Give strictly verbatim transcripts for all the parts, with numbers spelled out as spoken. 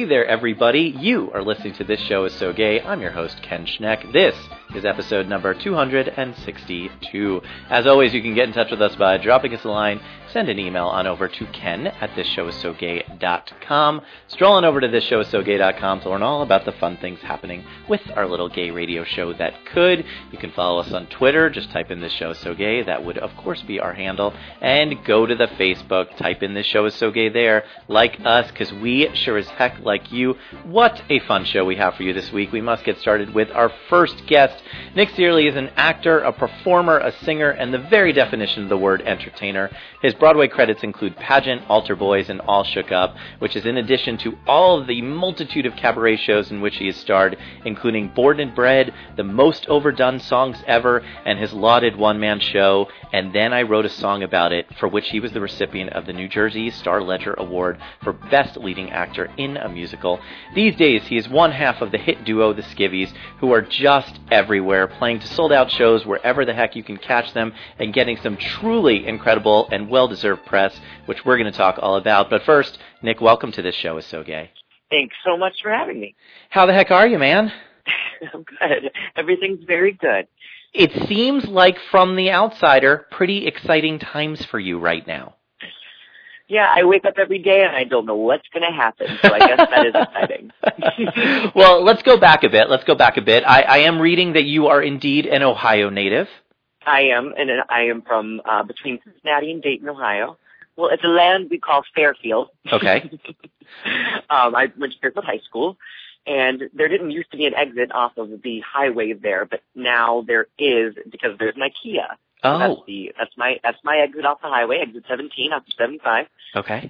Hey there, everybody. You are listening to This Show Is So Gay. I'm your host, Ken Schneck. This is episode number two hundred sixty-two. As always, you can get in touch with us by dropping us a line. Send an email on over to ken at this show is so gay dot com. Stroll on over to this show is so gay dot com to learn all about the fun things happening with our little gay radio show that could. You can follow us on Twitter. Just type in This Show Is So Gay. That would, of course, be our handle. And go to the Facebook. Type in This Show Is So Gay there. Like us, because we sure as heck like you. What a fun show we have for you this week. We must get started with our first guest. Nick Searley is an actor, a performer, a singer, and the very definition of the word entertainer. His Broadway credits include Pageant, Altar Boys, and All Shook Up, which is in addition to all of the multitude of cabaret shows in which he has starred, including Board and Bread, The Most Overdone Songs Ever, and his lauded one-man show, And Then I Wrote a Song About It, for which he was the recipient of the New Jersey Star Ledger Award for Best Leading Actor in a Musical. These days, he is one half of the hit duo The Skivvies, who are just everywhere, playing to sold-out shows wherever the heck you can catch them, and getting some truly incredible and well-deserved press, which we're going to talk all about. But first, Nick, welcome to This Show Is So Gay. Thanks so much for having me. How the heck are you, man? I'm good. Everything's very good. It seems like, from the outsider, pretty exciting times for you right now. Yeah, I wake up every day and I don't know what's going to happen, so I guess that is exciting. Well, let's go back a bit. Let's go back a bit. I, I am reading that you are indeed an Ohio native. I am, and I am from uh, between Cincinnati and Dayton, Ohio. Well, it's a land we call Fairfield. Okay. um, I went to Fairfield High School, and there didn't used to be an exit off of the highway there, but now there is because there's an IKEA. Oh. That's, the, that's my that's my exit off the highway, exit seventeen, off of seventy-five. Okay.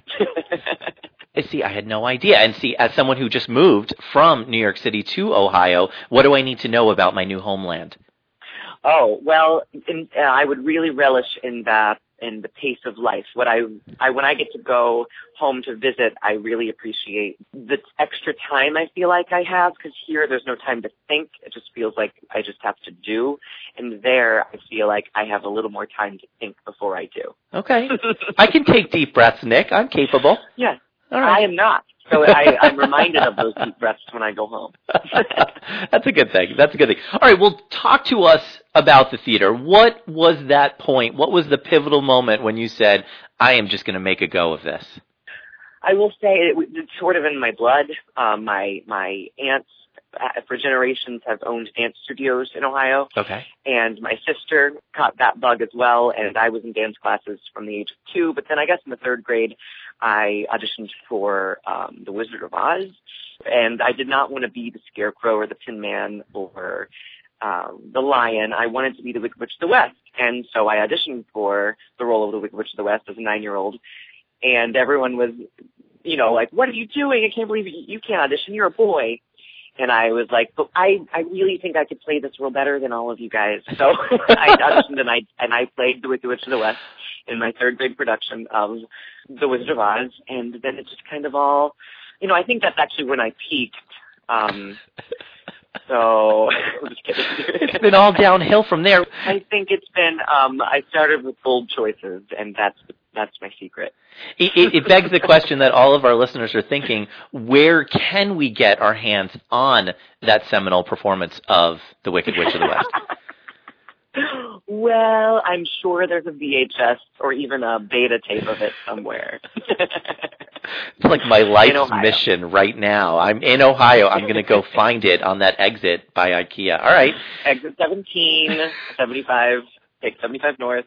See, I had no idea. And see, as someone who just moved from New York City to Ohio, what do I need to know about my new homeland? Oh, well, in, uh, I would really relish in that, in the pace of life. What I, I, when I get to go home to visit, I really appreciate the extra time I feel like I have, because here there's no time to think. It just feels like I just have to do. And there I feel like I have a little more time to think before I do. Okay. I can take deep breaths, Nick. I'm capable. Yes. All right. I am not. So I, I'm reminded of those deep breaths when I go home. That's a good thing. That's a good thing. All right, well, talk to us about the theater. What was that point? What was the pivotal moment when you said, I am just going to make a go of this? I will say it, it's sort of in my blood. Um, my my aunts, uh, for generations, have owned dance studios in Ohio. Okay. And my sister caught that bug as well, and I was in dance classes from the age of two. But then I guess in the third grade, I auditioned for um, The Wizard of Oz, and I did not want to be the Scarecrow or the Tin Man or um, the Lion. I wanted to be the Wicked Witch of the West, and so I auditioned for the role of the Wicked Witch of the West as a nine-year-old, and everyone was, you know, like, what are you doing? I can't believe you, you can't audition. You're a boy. And I was like, but I, I really think I could play this role better than all of you guys. So I auditioned and I, and I played the Wicked Witch of the West in my third grade production of The Wizard of Oz. And then it just kind of all, you know, I think that's actually when I peaked. Um, so I'm just kidding. It's been all downhill from there. I think it's been, um, I started with bold choices, and that's that's my secret. It, it, it begs the question that all of our listeners are thinking, where can we get our hands on that seminal performance of The Wicked Witch of the West? Well, I'm sure there's a V H S or even a beta tape of it somewhere. It's like my life's mission right now. I'm in Ohio. I'm going to go find it on that exit by IKEA. All right. Exit seventeen, seventy-five, take seventy-five north.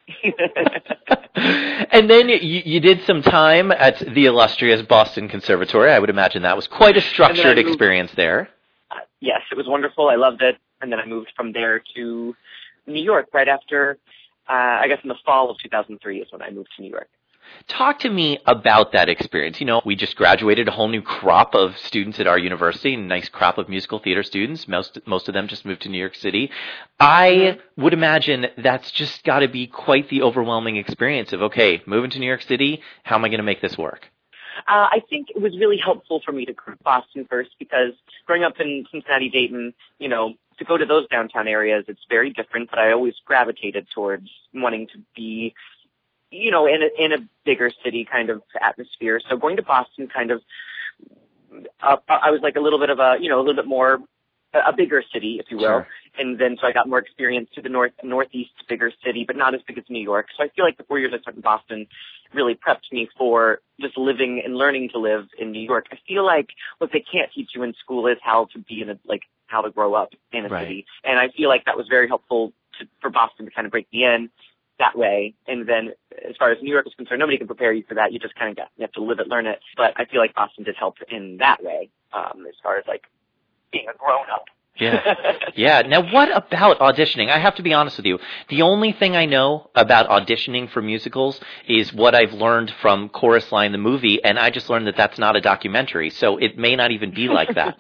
And then you, you did some time at the illustrious Boston Conservatory. I would imagine that was quite a structured moved, experience there. Uh, yes, it was wonderful. I loved it. And then I moved from there to New York right after, uh, I guess in the fall of two thousand three is when I moved to New York. Talk to me about that experience. You know, we just graduated a whole new crop of students at our university, a nice crop of musical theater students. Most most of them just moved to New York City. I would imagine that's just got to be quite the overwhelming experience of, okay, moving to New York City, how am I going to make this work? Uh, I think it was really helpful for me to go to Boston first, because growing up in Cincinnati, Dayton, you know, to go to those downtown areas, it's very different, but I always gravitated towards wanting to be, you know, in a, in a bigger city kind of atmosphere. So going to Boston kind of uh, I was like a little bit of a, you know, a little bit more, a bigger city, if you will. Sure. And then so I got more experience to the north, northeast bigger city, but not as big as New York. So I feel like the four years I spent in Boston really prepped me for just living and learning to live in New York. I feel like what they can't teach you in school is how to be in a, like, how to grow up in a right. city. And I feel like that was very helpful to, for Boston to kind of break me in that way. And then as far as New York is concerned, nobody can prepare you for that. You just kind of got, you have to live it, learn it. But I feel like Boston did help in that way, um, as far as like being a grown up. Yeah. Yeah. Now, what about auditioning? I have to be honest with you. The only thing I know about auditioning for musicals is what I've learned from Chorus Line, the movie, and I just learned that that's not a documentary, so it may not even be like that.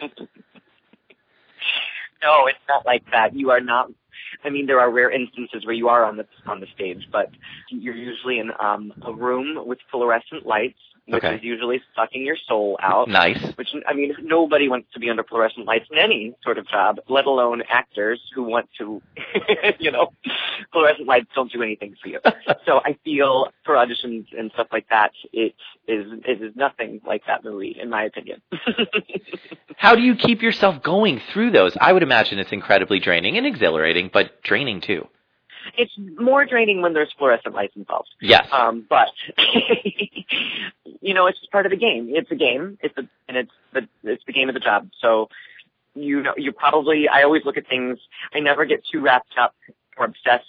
No, it's not like that. You are not. I mean, there are rare instances where you are on the on the stage, but you're usually in um, a room with fluorescent lights, which okay. is usually sucking your soul out. Nice. Which, I mean, nobody wants to be under fluorescent lights in any sort of job, let alone actors who want to, you know, fluorescent lights don't do anything for you. So I feel for auditions and stuff like that, it is, it is nothing like that movie, in my opinion. How do you keep yourself going through those? I would imagine it's incredibly draining and exhilarating, but draining too. It's more draining when there's fluorescent lights involved. Yes. Um, but, you know, it's just part of the game. It's a game. It's a, and it's the, it's the game of the job. So, you know, you probably, I always look at things, I never get too wrapped up or obsessed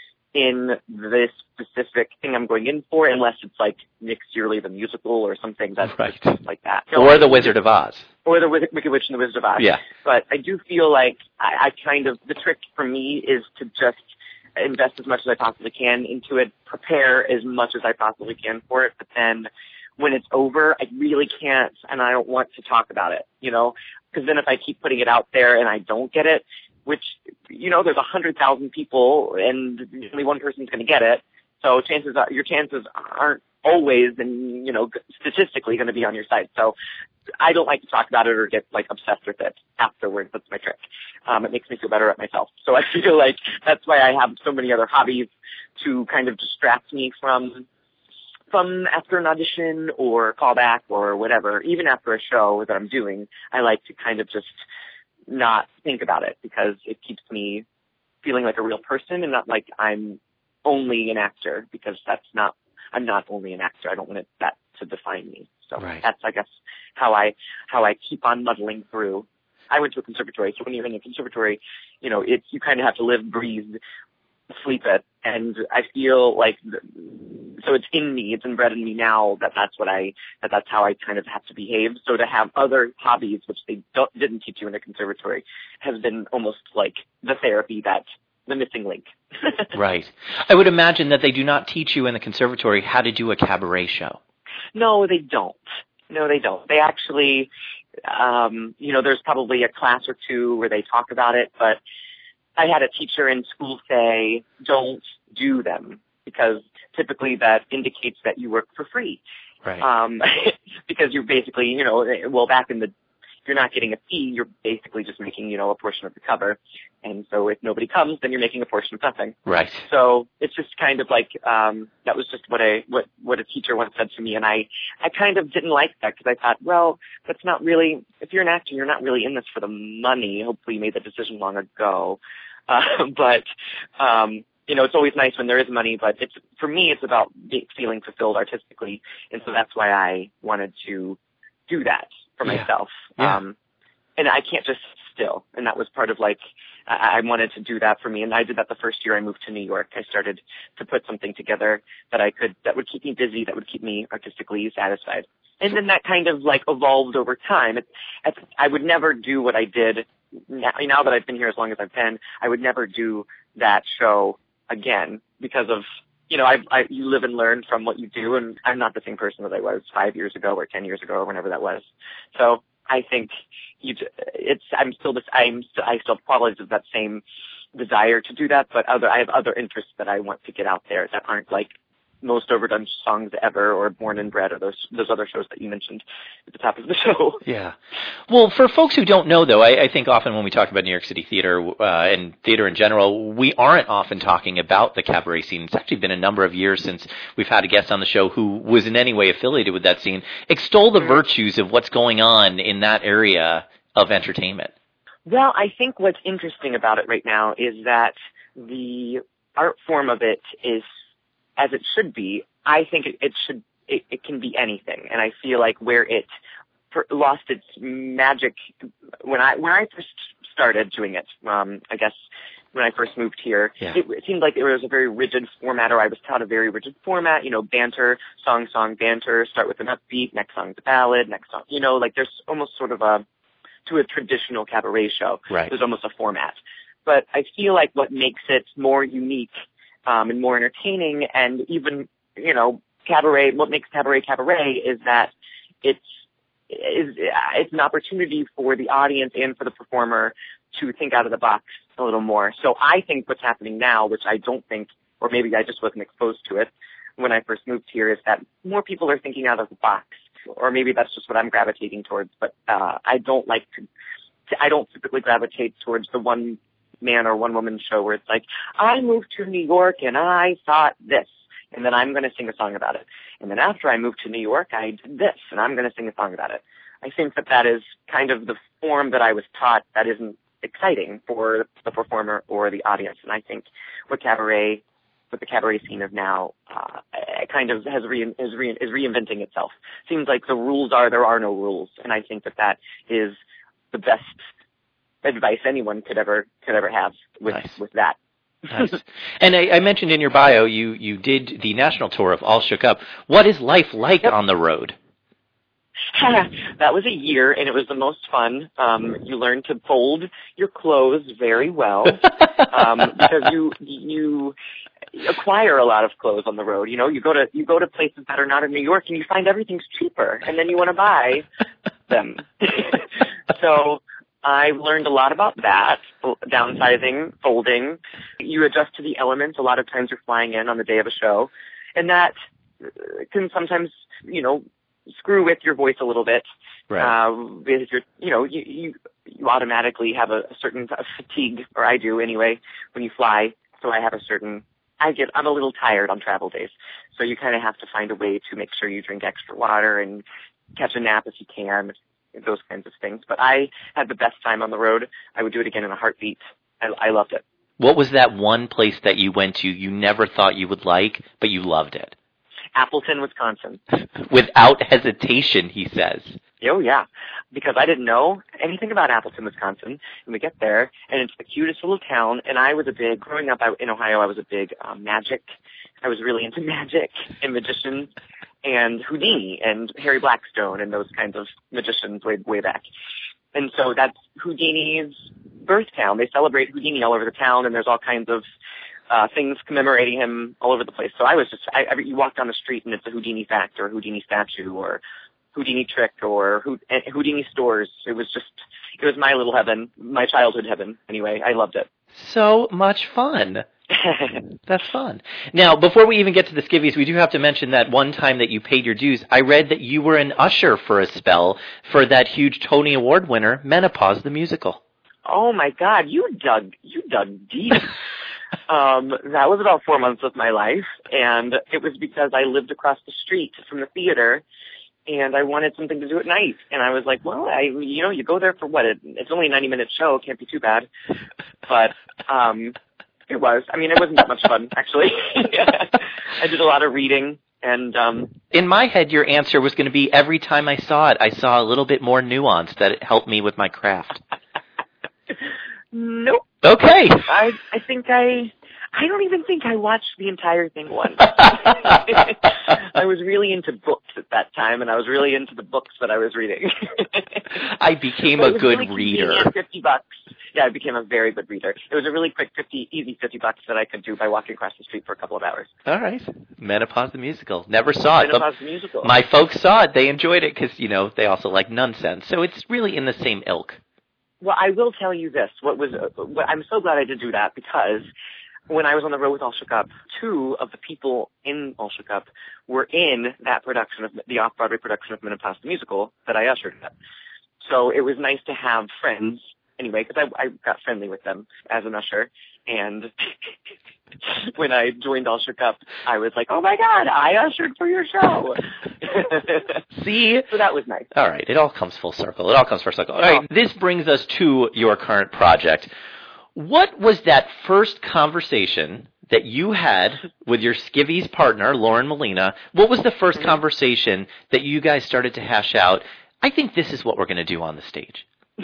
in this specific thing I'm going in for, unless it's like Nick Searly, the musical, or something that's right. like that. So, or The Wizard of Oz. Or the Wicked Witch and the Wizard of Oz. Yeah. But I do feel like I, I kind of, the trick for me is to just invest as much as I possibly can into it, prepare as much as I possibly can for it, but then when it's over, I really can't, and I don't want to talk about it, you know, because then if I keep putting it out there and I don't get it, which, you know, there's a hundred thousand people and only one person's going to get it, so chances are, your chances aren't always, and, you know, statistically going to be on your side. So I don't like to talk about it or get like obsessed with it afterwards. That's my trick. Um, it makes me feel better at myself. So I feel like that's why I have so many other hobbies to kind of distract me from, from after an audition or callback or whatever. Even after a show that I'm doing, I like to kind of just not think about it because it keeps me feeling like a real person and not like I'm only an actor, because that's not, I'm not only an actor. I don't want it, that to define me. So right. that's, I guess, how I, how I keep on muddling through. I went to a conservatory, so when you're in a conservatory, you know, it's, you kind of have to live, breathe, sleep it. And I feel like, so it's in me, it's inbred in me now that that's what I, that that's how I kind of have to behave. So to have other hobbies, which they don't, didn't teach you in a conservatory, has been almost like the therapy that, the missing link. Right. I would imagine that they do not teach you in the conservatory how to do a cabaret show. No, they don't. No, they don't. They actually, um, you know, there's probably a class or two where they talk about it, but I had a teacher in school say, don't do them, because typically that indicates that you work for free. Right. Um, because you're basically, you know, well, back in the, if you're not getting a fee, you're basically just making, you know, a portion of the cover. And so if nobody comes, then you're making a portion of nothing. Right. So it's just kind of like, um, that was just what a, what, what a teacher once said to me. And I, I kind of didn't like that, because I thought, well, that's not really, if you're an actor, you're not really in this for the money. Hopefully you made that decision long ago. Uh, but, um, you know, it's always nice when there is money, but it's, for me, it's about be, feeling fulfilled artistically. And so that's why I wanted to do that for yeah. myself. Yeah. Um, and I can't just sit still. And that was part of like, I, I wanted to do that for me. And I did that the first year I moved to New York. I started to put something together that I could, that would keep me busy, that would keep me artistically satisfied. And then that kind of like evolved over time. It, it, I would never do what I did now, now that I've been here as long as I've been. I would never do that show again because of, you know, I, I, you live and learn from what you do, and I'm not the same person that I was five years ago or ten years ago or whenever that was. So I think you, it's, I'm still this, I'm, I still probably have that same desire to do that, but other, I have other interests that I want to get out there that aren't like most overdone songs ever, or Born and Bred, or those those other shows that you mentioned at the top of the show. Yeah. Well, for folks who don't know, though, I, I think often when we talk about New York City theater uh, and theater in general, we aren't often talking about the cabaret scene. It's actually been a number of years since we've had a guest on the show who was in any way affiliated with that scene. Extol the mm-hmm. virtues of what's going on in that area of entertainment. Well, I think what's interesting about it right now is that the art form of it is, as it should be. I think it, it should, it, it can be anything. And I feel like where it per, lost its magic when I, when I first started doing it, um, I guess when I first moved here, yeah. it, it seemed like it was a very rigid format, or I was taught a very rigid format, you know, banter, song, song, banter, start with an upbeat, next song's a ballad, next song, you know, like there's almost sort of a, to a traditional cabaret show. Right. There's almost a format. But I feel like what makes it more unique um, and more entertaining, and even, you know, cabaret, what makes cabaret cabaret is that it's is it's an opportunity for the audience and for the performer to think out of the box a little more. So I think what's happening now, which I don't think, or maybe I just wasn't exposed to it when I first moved here, is that more people are thinking out of the box. Or maybe that's just what I'm gravitating towards. But uh, I don't like to, to, I don't typically gravitate towards the one man or one woman show where it's like, I moved to New York and I thought this, and then I'm going to sing a song about it. And then after I moved to New York, I did this, and I'm going to sing a song about it. I think that that is kind of the form that I was taught that isn't exciting for the performer or the audience. And I think what cabaret, what the cabaret scene of now, uh, kind of has re, is, re, is reinventing itself. Seems like the rules are there are no rules, and I think that that is the best advice anyone could ever could ever have with nice. with that. Nice. And I, I mentioned in your bio you you did the national tour of All Shook Up. What is life like yep. on the road? That was a year, and it was the most fun. Um, you learn to fold your clothes very well um, because you you acquire a lot of clothes on the road. You know, you go to you go to places that are not in New York, and you find everything's cheaper, and then you want to buy them. So I learned a lot about that, downsizing, folding. You adjust to the elements. A lot of times you're flying in on the day of a show, and that can sometimes, you know, screw with your voice a little bit. Right. Uh, because you're, you know, you, you, you automatically have a, a certain fatigue, or I do anyway, when you fly. So I have a certain, I get, I'm a little tired on travel days. So you kind of have to find a way to make sure you drink extra water and catch a nap if you can, those kinds of things. But I had the best time on the road. I would do it again in a heartbeat. I, I loved it. What was that one place that you went to you never thought you would like, but you loved it? Appleton, Wisconsin. Without hesitation, he says. Oh, yeah, because I didn't know anything about Appleton, Wisconsin, and we get there, and it's the cutest little town, and I was a big, growing up in Ohio, I was a big um, magic, I was really into magic and magicians, and Houdini, and Harry Blackstone, and those kinds of magicians way, way back. And so that's Houdini's birth town. They celebrate Houdini all over the town, and there's all kinds of Uh, things commemorating him all over the place. So I was just, I, I, you walk down the street and it's a Houdini fact or a Houdini statue or Houdini trick or Houdini stores. It was just, it was my little heaven, my childhood heaven. Anyway, I loved it. So much fun. That's fun. Now, before we even get to the skivvies, we do have to mention that one time that you paid your dues, I read that you were an usher for a spell for that huge Tony Award winner, Menopause the Musical. Oh my God, you dug, you dug deep. Um, that was about four months of my life, and it was because I lived across the street from the theater, and I wanted something to do at night. And I was like, well, I, you know, you go there for what? It, it's only a ninety-minute show. It can't be too bad. But um, it was. I mean, it wasn't that much fun, actually. I did a lot of reading. And um, in my head, your answer was going to be every time I saw it, I saw a little bit more nuance that it helped me with my craft. Nope. Okay. I I think I I don't even think I watched the entire thing once. I was really into books at that time, and I was really into the books that I was reading. I became a good really reader. Fifty bucks. Yeah, I became a very good reader. It was a really quick fifty, easy fifty bucks that I could do by walking across the street for a couple of hours. All right. Menopause the Musical. Never saw it. Menopause the Musical. My folks saw it. They enjoyed it because, you know, they also like nonsense. So it's really in the same ilk. Well, I will tell you this. What was uh, what, I'm so glad I did do that because when I was on the road with All Shook Up, two of the people in All Shook Up were in that production of the off-Broadway production of Minnetonka the Musical that I ushered at. So it was nice to have friends anyway, because I, I got friendly with them as an usher. And when I joined All Shook Up, I was like, oh my God, I ushered for your show. See? So that was nice. All right. It all comes full circle. It all comes full circle. All right. This brings us to your current project. What was that first conversation that you had with your Skivvies partner, Lauren Molina? What was the first mm-hmm. conversation that you guys started to hash out? I think this is what we're going to do on the stage.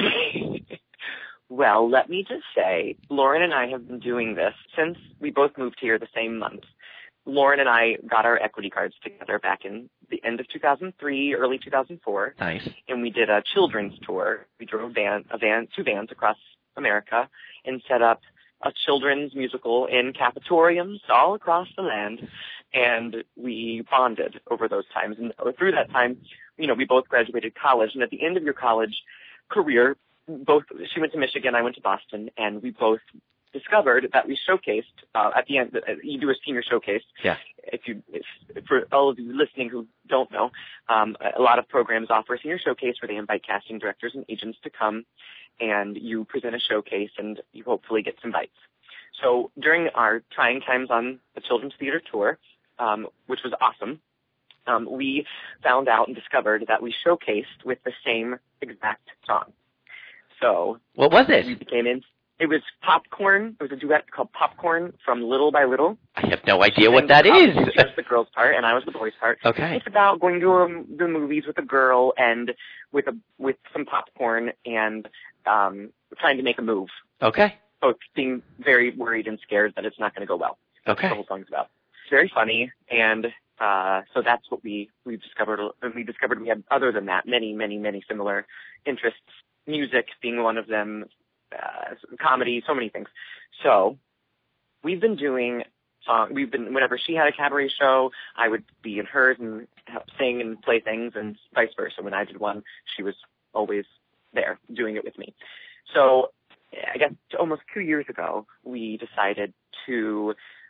Well, let me just say, Lauren and I have been doing this since we both moved here the same month. Lauren and I got our equity cards together back in the end of two thousand three, early two thousand four. Nice. And we did a children's tour. We drove van, a van, two vans across America and set up a children's musical in Capitoriums all across the land. And we bonded over those times. And through that time, you know, we both graduated college. And at the end of your college career, both, she went to Michigan, I went to Boston, and we both discovered that we showcased, uh, at the end, uh, you do a senior showcase. Yeah. If you, if, for all of you listening who don't know, um, a lot of programs offer a senior showcase where they invite casting directors and agents to come, and you present a showcase, and you hopefully get some bites. So during our trying times on the Children's Theater Tour, um, which was awesome, um, we found out and discovered that we showcased with the same exact song. So what was it? We became in. It was Popcorn. It was a duet called Popcorn from Little by Little. I have no idea what that is. She was the girl's part, and I was the boy's part. Okay. It's about going to um, the movies with a girl and with a with some popcorn and um, trying to make a move. Okay. Both being very worried and scared that it's not going to go well. Okay. That's the whole song's about. It's very funny, and uh, so that's what we we discovered. And we discovered we had, other than that, many, many, many similar interests. Music being one of them, uh, comedy, so many things. So we've been doing song. We've been whenever she had a cabaret show, I would be in hers and help sing and play things, and vice versa. When I did one, she was always there doing it with me. So I guess almost two years ago, we decided to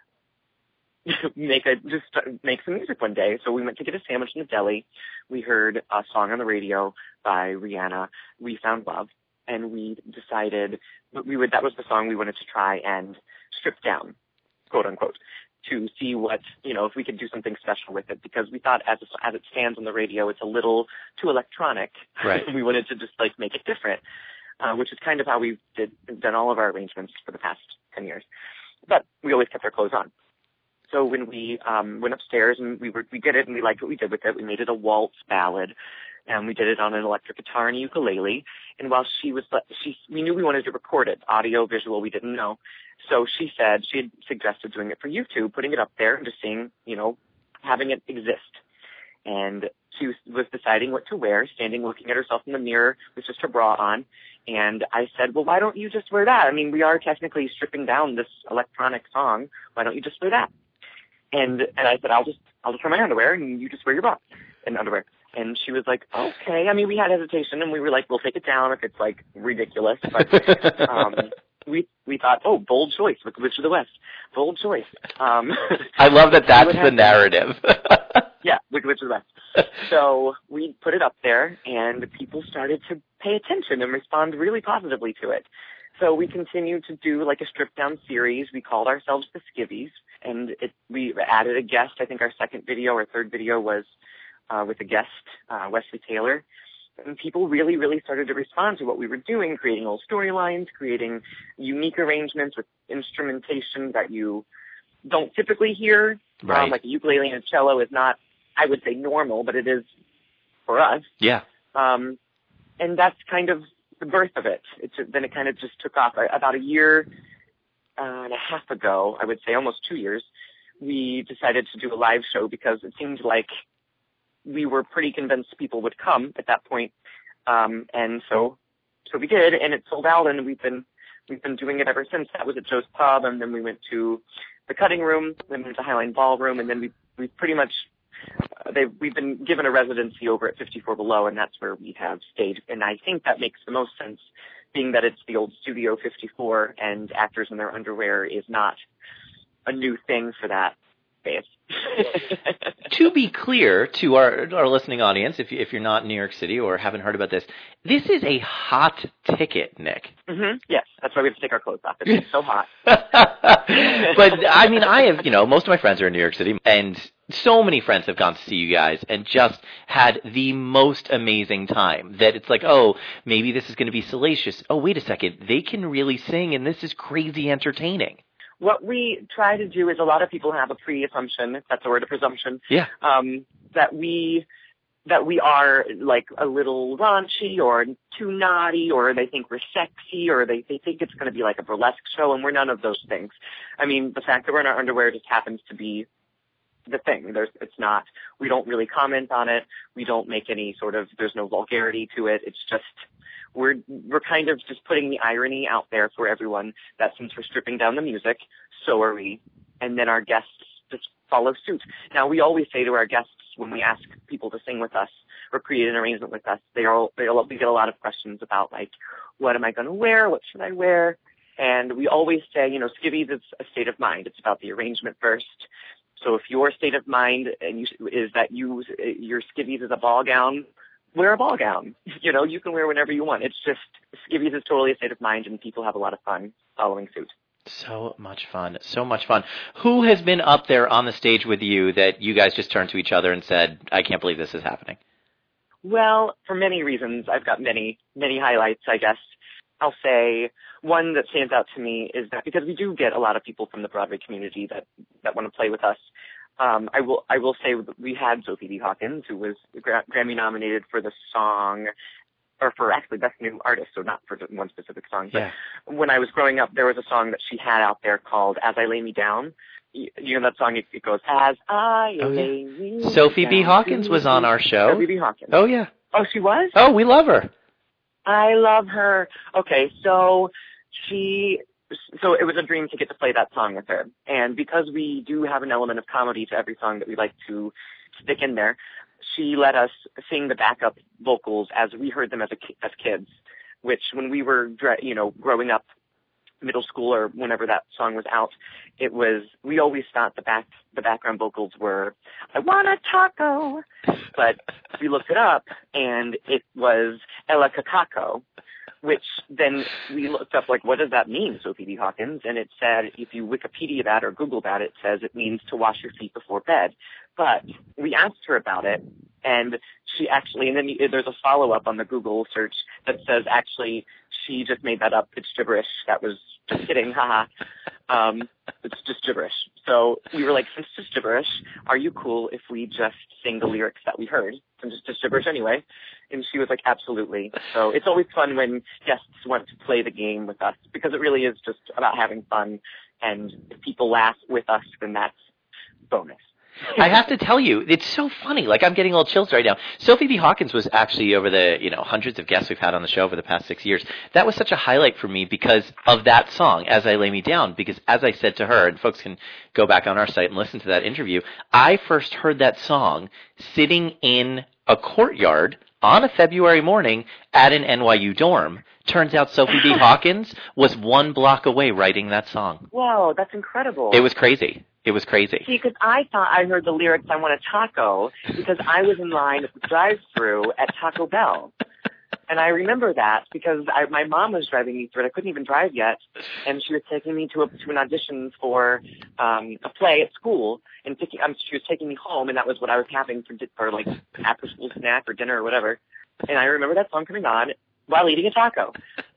make a just make some music one day. So we went to get a sandwich in the deli. We heard a song on the radio by Rihanna, "We Found Love," and we decided we would that was the song we wanted to try and strip down, quote unquote, to see what, you know, if we could do something special with it, because we thought as as it stands on the radio, it's a little too electronic. Right. We wanted to just like make it different, uh, which is kind of how we've did, done all of our arrangements for the past ten years. But we always kept our clothes on. So when we um, went upstairs and we were, we did it and we liked what we did with it, we made it a waltz ballad, and we did it on an electric guitar and a ukulele. And while she was, she, we knew we wanted to record it, audio, visual, we didn't know. So she said she had suggested doing it for YouTube, putting it up there and just seeing, you know, having it exist. And she was, was deciding what to wear, standing looking at herself in the mirror with just her bra on. And I said, well, why don't you just wear that? I mean, we are technically stripping down this electronic song. Why don't you just wear that? And and I said, I'll just I'll just wear my underwear, and you just wear your bra and underwear. And she was like, okay. I mean, we had hesitation, and we were like, we'll take it down if it's like ridiculous. But um, we we thought, oh, bold choice, like Witch of the West, bold choice. Um, I love that. That's the narrative. Yeah, Wicked Witch of the West. So we put it up there, and people started to pay attention and respond really positively to it. So we continued to do like a stripped down series. We called ourselves the Skivvies, and it, we added a guest. I think our second video or third video was uh, with a guest, uh, Wesley Taylor. And people really, really started to respond to what we were doing, creating old storylines, creating unique arrangements with instrumentation that you don't typically hear. Right. Um, like a ukulele and a cello is not, I would say, normal, but it is for us. Yeah. Um, and that's kind of the birth of it. It's, then it kind of just took off. About a year uh, and a half ago, I would say almost two years, we decided to do a live show because it seemed like we were pretty convinced people would come at that point. Um, and so, so we did, and it sold out, and we've been, we've been doing it ever since. That was at Joe's Pub, and then we went to the Cutting Room, then we went to Highline Ballroom, and then we, we pretty much, uh, they, we've been given a residency over at fifty-four Below, and that's where we have stayed. And I think that makes the most sense, being that it's the old Studio fifty-four, and actors in their underwear is not a new thing for that space. To be clear to our our listening audience, if you, if you're not in New York City or haven't heard about this, this is a hot ticket, Nick. Mm-hmm. Yes, that's why we have to take our clothes off. It's so hot. But I mean, I have, you know, most of my friends are in New York City, and so many friends have gone to see you guys and just had the most amazing time that it's like, oh, maybe this is going to be salacious. Oh, wait a second. They can really sing, and this is crazy entertaining. What we try to do is a lot of people have a pre-assumption, that's the word, a presumption, yeah. um, that we that we are like a little raunchy or too naughty, or they think we're sexy, or they, they think it's going to be like a burlesque show, and we're none of those things. I mean, the fact that we're in our underwear just happens to be the thing. There's, it's not, we don't really comment on it. We don't make any sort of, there's no vulgarity to it. It's just, we're, we're kind of just putting the irony out there for everyone that since we're stripping down the music, so are we. And then our guests just follow suit. Now, we always say to our guests when we ask people to sing with us or create an arrangement with us, they all, they all, we get a lot of questions about like, what am I going to wear? What should I wear? And we always say, you know, skivvies is a state of mind. It's about the arrangement first. So if your state of mind and you, is that you, your skivvies is a ball gown, wear a ball gown. You know, you can wear whatever you want. It's just, skivvies is totally a state of mind, and people have a lot of fun following suit. So much fun. So much fun. Who has been up there on the stage with you that you guys just turned to each other and said, I can't believe this is happening? Well, for many reasons. I've got many, many highlights, I guess. I'll say one that stands out to me is that because we do get a lot of people from the Broadway community that, that want to play with us, um, I will I will say we had Sophie B. Hawkins, who was Gra- Grammy nominated for the song, or for actually Best New Artist, so not for one specific song. But yeah. When I was growing up, there was a song that she had out there called As I Lay Me Down. You, you know that song? It, it goes, As I oh, Lay yeah. Me Sophie Down. B. Hawkins was on our show. Sophie B. Hawkins. Oh, yeah. Oh, she was? Oh, we love her. I love her. Okay, so she, so it was a dream to get to play that song with her. And because we do have an element of comedy to every song that we like to stick in there, she let us sing the backup vocals as we heard them as a, as kids, which when we were, you know, growing up, middle school or whenever that song was out, it was, we always thought the back, the background vocals were, I want a taco, but we looked it up and it was Ella Cacaco, which then we looked up like, what does that mean, Sophie B. Hawkins? And it said, if you Wikipedia that or Google that, it says it means to wash your feet before bed. But we asked her about it, and she actually, and then there's a follow-up on the Google search that says actually she just made that up. It's gibberish. That was just kidding. Haha. um, it's just gibberish. So we were like, since it's just gibberish, are you cool if we just sing the lyrics that we heard? Since it's just gibberish anyway. And she was like, absolutely. So it's always fun when guests want to play the game with us, because it really is just about having fun. And if people laugh with us, then that's bonus. I have to tell you, it's so funny. Like, I'm getting a little chills right now. Sophie B. Hawkins was actually, over the, you know, hundreds of guests we've had on the show over the past six years, that was such a highlight for me because of that song, As I Lay Me Down. Because as I said to her, and folks can go back on our site and listen to that interview, I first heard that song sitting in a courtyard on a February morning at an N Y U dorm. Turns out Sophie B. Hawkins was one block away writing that song. Whoa, that's incredible. It was crazy. It was crazy. See, because I thought I heard the lyrics, I want a taco, because I was in line at the drive-thru at Taco Bell. And I remember that because I, my mom was driving me through it. I couldn't even drive yet. And she was taking me to a, to an audition for um, a play at school. And picking, um, she was taking me home, and that was what I was having for, for like, after-school snack or dinner or whatever. And I remember that song coming on while eating a taco.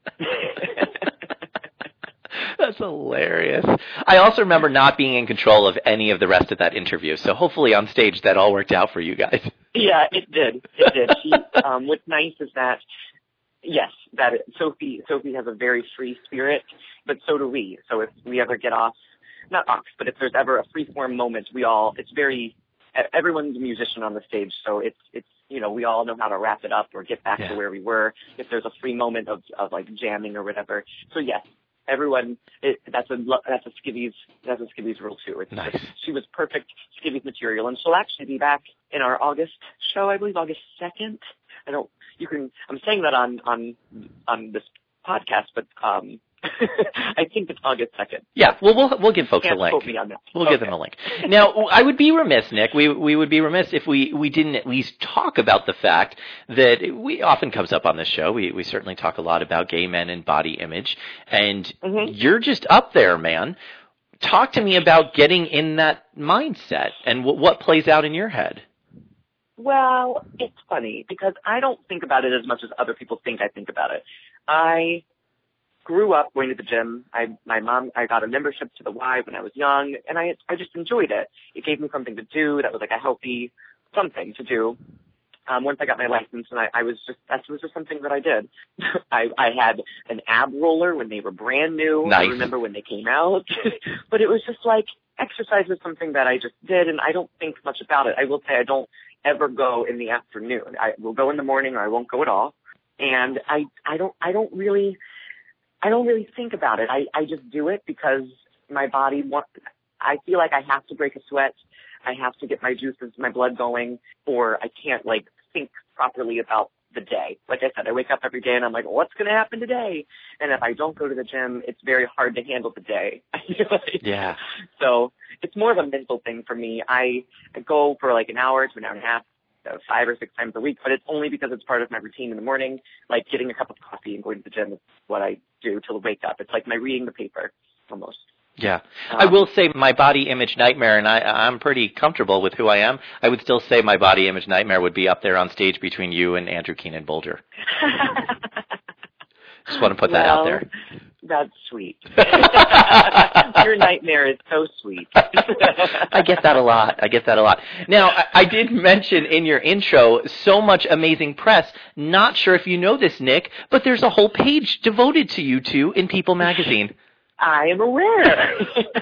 That's hilarious. I also remember not being in control of any of the rest of that interview, so hopefully on stage that all worked out for you guys. Yeah, it did. It did. She, um, what's nice is that, yes, that it, Sophie Sophie has a very free spirit, but so do we. So if we ever get off, not off, but if there's ever a free-form moment, we all, it's very, everyone's a musician on the stage, so it's, it's, you know, we all know how to wrap it up or get back yeah. to where we were if there's a free moment of, of like jamming or whatever. So yes. Everyone, it, that's a that's a Skivvies that's a Skivvies rule too. It's nice. just, she was perfect Skivvies material, and she'll actually be back in our August show, I believe, August second. I don't. You can. I'm saying that on on on this podcast, but um, I think it's August second. Yeah, well, we'll we'll give folks Can't a link. quote me on that. We'll okay. give them a link. Now, I would be remiss, Nick. We we would be remiss if we, we didn't at least talk about the fact that we often comes up on this show. We we certainly talk a lot about gay men and body image, and mm-hmm. you're just up there, man. Talk to me about getting in that mindset and w- what plays out in your head. Well, it's funny because I don't think about it as much as other people think I think about it. I grew up going to the gym. I, my mom, I got a membership to the Y when I was young, and I, I just enjoyed it. It gave me something to do that was like a healthy something to do. Um, once I got my license, and I, I was just, that was just something that I did. I, I had an ab roller when they were brand new. Nice. I remember when they came out. But it was just like, exercise is something that I just did, and I don't think much about it. I will say I don't ever go in the afternoon. I will go in the morning, or I won't go at all. And I, I don't, I don't really, I don't really think about it. I, I just do it because my body wants, I feel like I have to break a sweat. I have to get my juices, my blood going, or I can't like think properly about the day. Like I said, I wake up every day and I'm like, well, what's going to happen today? And if I don't go to the gym, it's very hard to handle the day. Yeah. So it's more of a mental thing for me. I, I go for like an hour to an hour and a half, uh, five or six times a week, but it's only because it's part of my routine in the morning. Like getting a cup of coffee and going to the gym is what I do till I wake up. It's like my reading the paper almost. Yeah. Um, I will say my body image nightmare, and I, I'm pretty comfortable with who I am. I would still say my body image nightmare would be up there on stage between you and Andrew Keenan Bolger. Just want to put that well, out there. That's sweet. Your nightmare is so sweet. I get that a lot. I get that a lot. Now, I, I did mention in your intro so much amazing press. Not sure if you know this, Nick, but there's a whole page devoted to you two in People magazine. I am aware.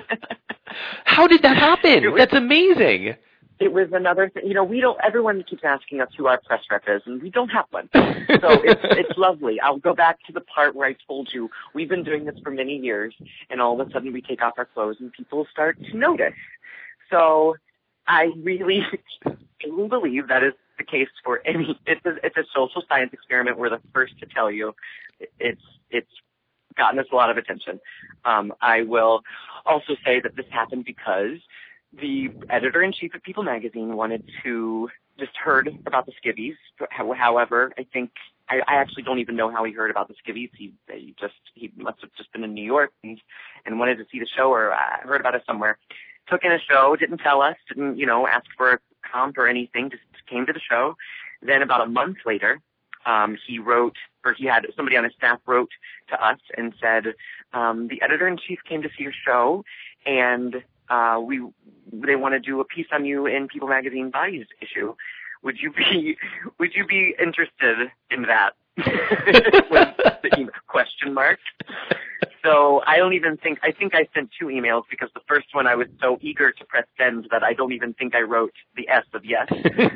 How did that happen? Was, That's amazing. It was another thing. You know, we don't, everyone keeps asking us who our press rep is, and we don't have one. So it's, it's lovely. I'll go back to the part where I told you we've been doing this for many years, and all of a sudden we take off our clothes and people start to notice. So I really do believe that is the case for any, it's a, it's a social science experiment. We're the first to tell you. It's, it's, gotten us a lot of attention. Um, I will also say that this happened because the editor-in-chief of People magazine wanted to, just heard about the skivvies. However, I think, I, I actually don't even know how he heard about the skivvies. He, he just, he must have just been in New York and, and wanted to see the show, or I heard about it somewhere. Took in a show, didn't tell us, didn't, you know, ask for a comp or anything, just came to the show. Then about a month later, Um, he wrote, or he had somebody on his staff wrote to us and said, um, the editor-in-chief came to see your show, and uh, we they want to do a piece on you in People magazine Bodies issue. Would you be Would you be interested in that? Was the question mark. So I don't even think, I think I sent two emails because the first one I was so eager to press send that I don't even think I wrote the S of yes.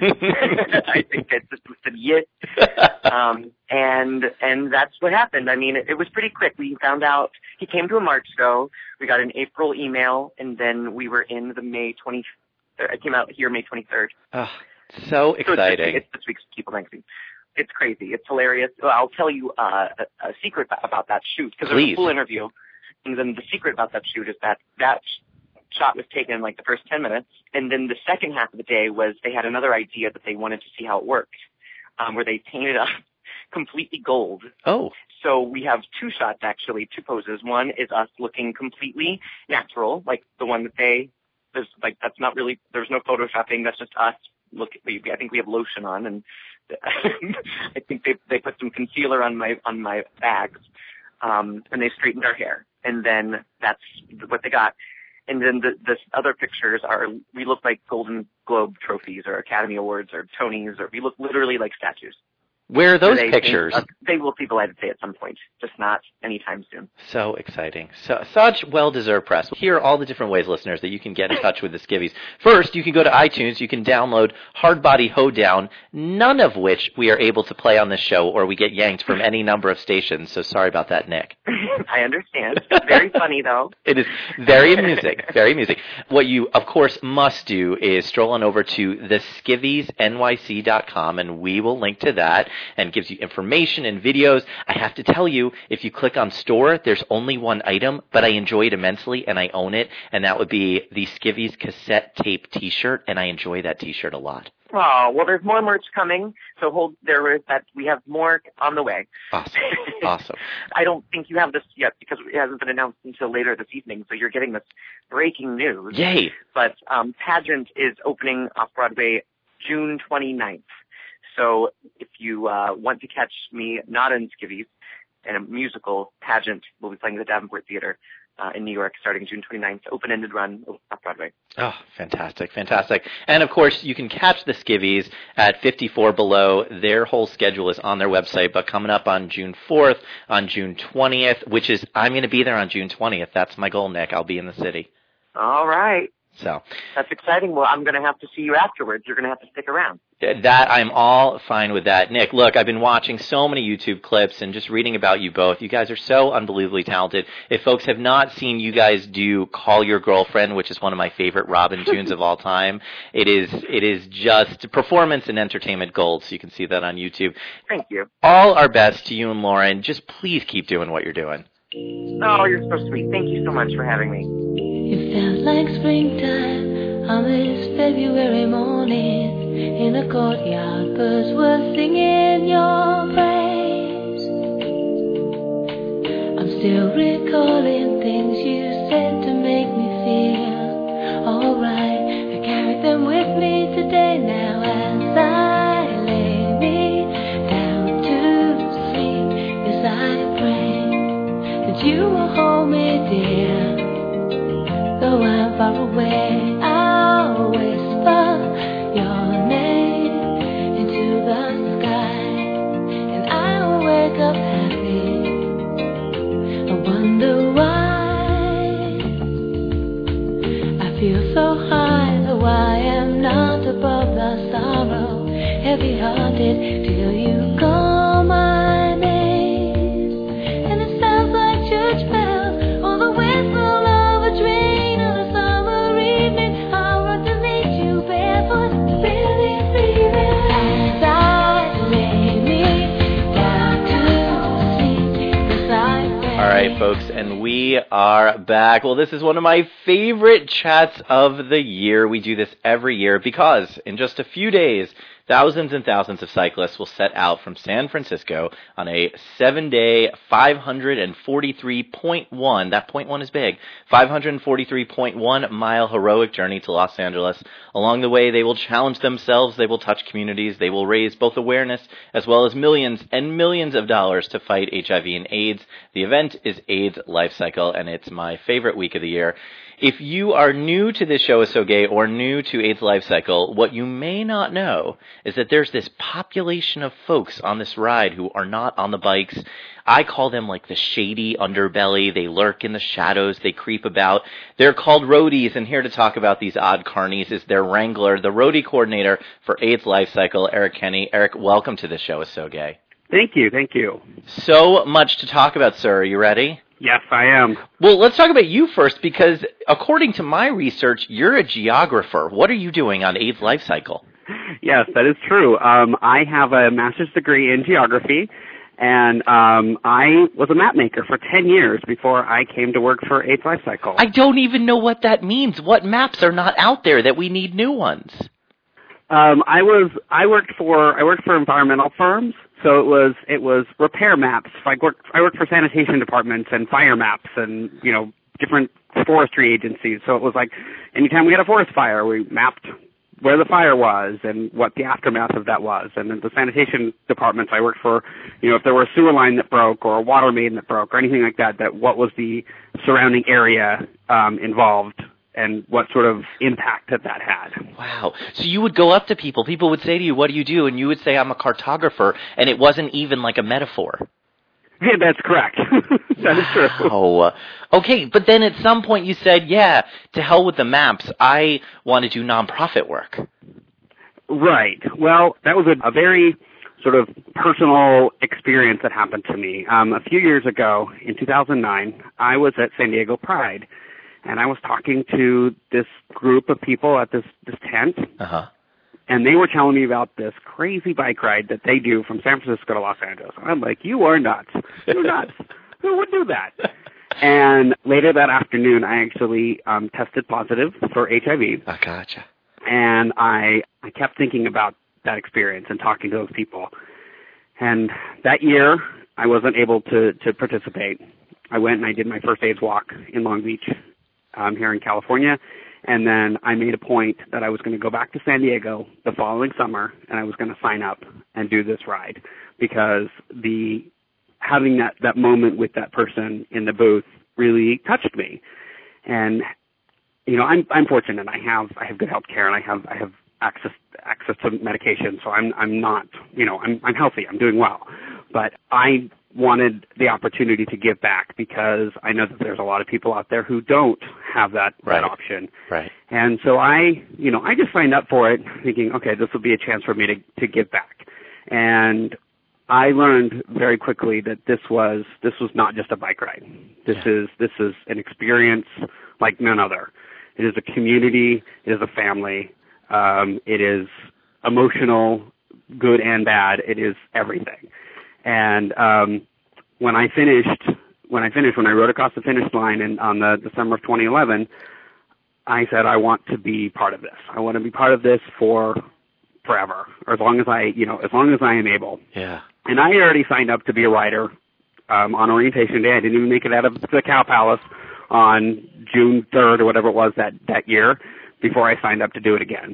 I think I just said yes. Um, and, and that's what happened. I mean, it, it was pretty quick. We found out he came to a March show. We got an April email, and then we were in the May twenty-third. I came out here May twenty-third. Oh, so exciting. So it's, this, it's this week's People magazine. It's crazy. It's hilarious. Well, I'll tell you uh, a, a secret about that shoot, because there's a full interview. And then the secret about that shoot is that that shot was taken in like the first ten minutes. And then the second half of the day was they had another idea that they wanted to see how it worked, um, where they painted up completely gold. Oh. So we have two shots, actually, two poses. One is us looking completely natural, like the one that they, there's like, that's not really, there's no photoshopping. That's just us. Look, we, I think we have lotion on, and I think they they put some concealer on my on my bags, um, and they straightened our hair, and then that's what they got. And then the the other pictures are, we look like Golden Globe trophies or Academy Awards or Tonys, or we look literally like statues. Where are those they, pictures? They, uh, they will see the light of day at some point, just not anytime soon. So exciting. So, such well-deserved press. Here are all the different ways, listeners, that you can get in touch with the Skivvies. First, you can go to iTunes. You can download Hard Body Hoedown, none of which we are able to play on this show, or we get yanked from any number of stations. So sorry about that, Nick. I understand. It's very funny, though. It is very amusing, very amusing. What you, of course, must do is stroll on over to the skivvies N Y C dot com, and we will link to that. and gives you information and videos. I have to tell you, if you click on store, there's only one item, but I enjoy it immensely and I own it, and that would be the Skivvies cassette tape t-shirt, and I enjoy that t-shirt a lot. Oh, well, there's more merch coming, so hold there with that. We have more on the way. Awesome. Awesome. I don't think you have this yet because it hasn't been announced until later this evening, so you're getting this breaking news. Yay. But um, Pageant is opening off-Broadway June twenty-ninth. So if you uh, want to catch me not in Skivvies, in a musical, Pageant will be playing at the Davenport Theater Uh, in New York starting June twenty-ninth, open-ended run off-Broadway. Oh, fantastic, fantastic. And, of course, you can catch the Skivvies at fifty-four Below. Their whole schedule is on their website, but coming up on June fourth, on June twentieth, which is, I'm going to be there on June twentieth. That's my goal, Nick. I'll be in the city. All right. So that's exciting. Well, I'm going to have to see you afterwards. You're going to have to stick around. That I'm all fine with that. Nick, look, I've been watching so many YouTube clips and just reading about you both. You guys are so unbelievably talented. If folks have not seen you guys do Call Your Girlfriend, which is one of my favorite Robin tunes of all time, it is it is just performance and entertainment gold, so you can see that on YouTube. Thank you. All our best to you and Lauren. Just please keep doing what you're doing. Oh, you're so sweet. Thank you so much for having me. It felt like springtime on this February morning. In a courtyard, birds were singing your praise. I'm still recalling things you said to make me feel alright. I carry them with me today now as I lay me down to sleep. Yes, I pray that you will hold me dear. Though I'm far away, I'll whisper your name into the sky, and I will wake up happy. I wonder why I feel so high, though I am not above the sorrow. Heavy-hearted till you call my name, and it sounds like church bells or the whistle of a train. All right, folks, and we are back. Well, this is one of my favorite chats of the year. We do this every year because in just a few days, thousands and thousands of cyclists will set out from San Francisco on a seven-day, five hundred forty-three point one, that point one is big, five hundred forty-three point one mile heroic journey to Los Angeles. Along the way, they will challenge themselves, they will touch communities, they will raise both awareness as well as millions and millions of dollars to fight H I V and AIDS. The event is AIDS Life Cycle, and it's my favorite week of the year. If you are new to This Show Is So Gay or new to AIDS Life Cycle, what you may not know is that there's this population of folks on this ride who are not on the bikes. I call them like the shady underbelly. They lurk in the shadows. They creep about. They're called roadies, and here to talk about these odd carnies is their wrangler, the roadie coordinator for AIDS Life Cycle, Eric Kenny. Eric, welcome to This Show Is So Gay. Thank you, thank you. So much to talk about, sir. Are you ready? Yes, I am. Well, let's talk about you first, because according to my research, you're a geographer. What are you doing on AIDS Life Cycle? Yes, that is true. Um, I have a master's degree in geography, and um, I was a map maker for ten years before I came to work for AIDS Life Cycle. I don't even know what that means. What maps are not out there that we need new ones? Um, I was I worked for I worked for environmental firms. So it was it was repair maps. I worked I worked for sanitation departments and fire maps and, you know, different forestry agencies. So it was like anytime we had a forest fire, we mapped where the fire was and what the aftermath of that was. And in the sanitation departments I worked for, you know, if there were a sewer line that broke or a water main that broke or anything like that, that what was the surrounding area um, involved and what sort of impact that that had. Wow. So you would go up to people, people would say to you, what do you do? And you would say, I'm a cartographer, and it wasn't even like a metaphor. Yeah, that's correct. That is true. Wow. Okay, but then at some point you said, yeah, to hell with the maps, I want to do nonprofit work. Right. Well, that was a, a very sort of personal experience that happened to me. Um, a few years ago, in two thousand nine, I was at San Diego Pride. And I was talking to this group of people at this, this tent, uh-huh. and they were telling me about this crazy bike ride that they do from San Francisco to Los Angeles. I'm like, you are nuts. You're nuts. Who would do that? And later that afternoon, I actually um, tested positive for H I V. I gotcha. And I I kept thinking about that experience and talking to those people. And that year, I wasn't able to, to participate. I went and I did my first AIDS walk in Long Beach um, here in California. And then I made a point that I was going to go back to San Diego the following summer, and I was going to sign up and do this ride, because the having that, that moment with that person in the booth really touched me. And you know, I'm I'm fortunate. I have I have good health care, and I have I have access access to medication, so I'm I'm not you know I'm I'm healthy. I'm doing well, but I wanted the opportunity to give back, because I know that there's a lot of people out there who don't have that, right. that option. Right. And so I, you know, I just signed up for it thinking, okay, this will be a chance for me to, to give back. And I learned very quickly that this was, this was not just a bike ride. This yeah. is, this is an experience like none other. It is a community. It is a family. Um, it is emotional, good and bad. It is everything. And um, when I finished, when I finished, when I rode across the finish line in, on the December of twenty eleven, I said, I want to be part of this. I want to be part of this for forever, or as long as I, you know, as long as I am able. Yeah. And I already signed up to be a rider um, on orientation day. I didn't even make it out of the Cow Palace on June third or whatever it was that, that year before I signed up to do it again.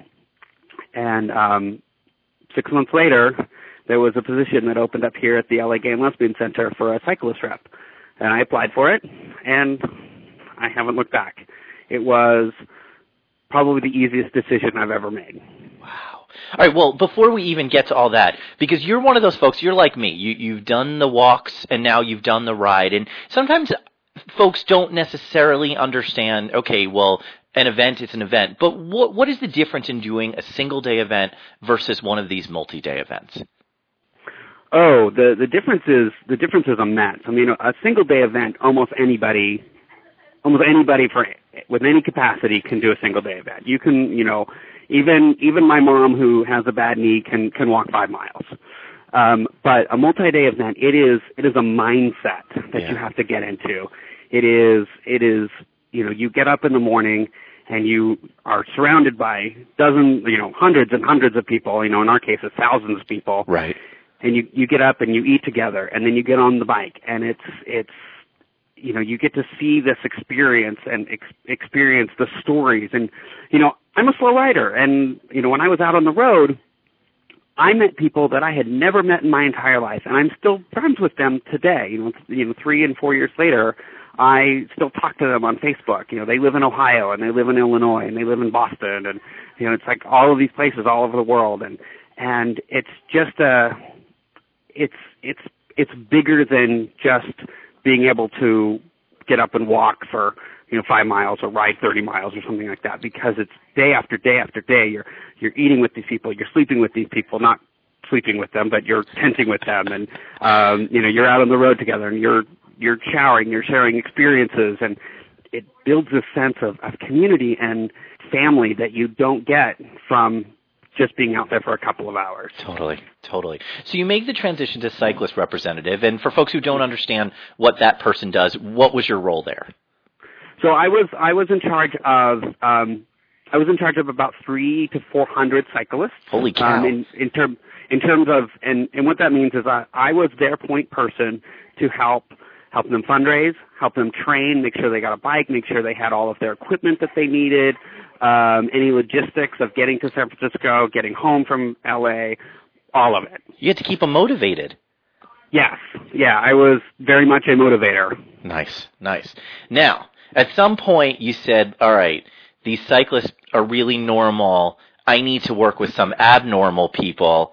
And um, six months later, there was a position that opened up here at the L A Gay and Lesbian Center for a cyclist rep. And I applied for it, and I haven't looked back. It was probably the easiest decision I've ever made. Wow. All right, well, before we even get to all that, because you're one of those folks, you're like me. You, you've done the walks, and now you've done the ride. And sometimes folks don't necessarily understand, okay, well, an event is an event. But what what is the difference in doing a single-day event versus one of these multi-day events? Oh, the the difference is the difference is immense. I mean, a single day event, almost anybody, almost anybody for with any capacity can do a single day event. You can, you know, even even my mom who has a bad knee can can walk five miles. Um, but a multi-day event, it is it is a mindset that yeah. you have to get into. It is it is you know you get up in the morning and you are surrounded by dozens, you know, hundreds and hundreds of people. You know, in our case, it's thousands of people. Right. And you, you get up and you eat together, and then you get on the bike, and it's, it's, you know, you get to see this experience and ex- experience the stories. And, you know, I'm a slow rider, and, you know, when I was out on the road, I met people that I had never met in my entire life, and I'm still friends with them today. You know, you know, three and four years later, I still talk to them on Facebook. You know, they live in Ohio, and they live in Illinois, and they live in Boston, and, you know, it's like all of these places all over the world. And, and it's just a, It's it's it's bigger than just being able to get up and walk for you know five miles or ride thirty miles or something like that, because it's day after day after day. You're you're eating with these people, you're sleeping with these people, not sleeping with them, but you're tenting with them, and um, you know you're out on the road together, and you're you're showering, you're sharing experiences, and it builds a sense of, of community and family that you don't get from just being out there for a couple of hours. Totally, totally. So you make the transition to cyclist representative, and for folks who don't understand what that person does, what was your role there? So I was I was in charge of um, I was in charge of about three to four hundred cyclists. Holy cow! Um, in in term in terms of and, and what that means is I, I was their point person to help help them fundraise, help them train, make sure they got a bike, make sure they had all of their equipment that they needed, um, any logistics of getting to San Francisco, getting home from L A, all of it. You had to keep them motivated. Yes. Yeah, I was very much a motivator. Nice, nice. Now, at some point you said, all right, these cyclists are really normal. I need to work with some abnormal people.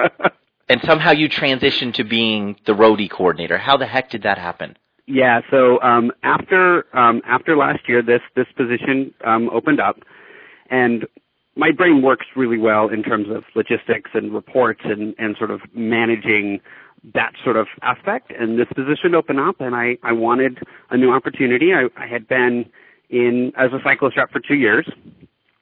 And somehow you transitioned to being the roadie coordinator. How the heck did that happen? Yeah, so um, after um, after last year, this this position um, opened up, and my brain works really well in terms of logistics and reports and, and sort of managing that sort of aspect. And this position opened up, and I, I wanted a new opportunity. I, I had been in as a cyclist rep for two years,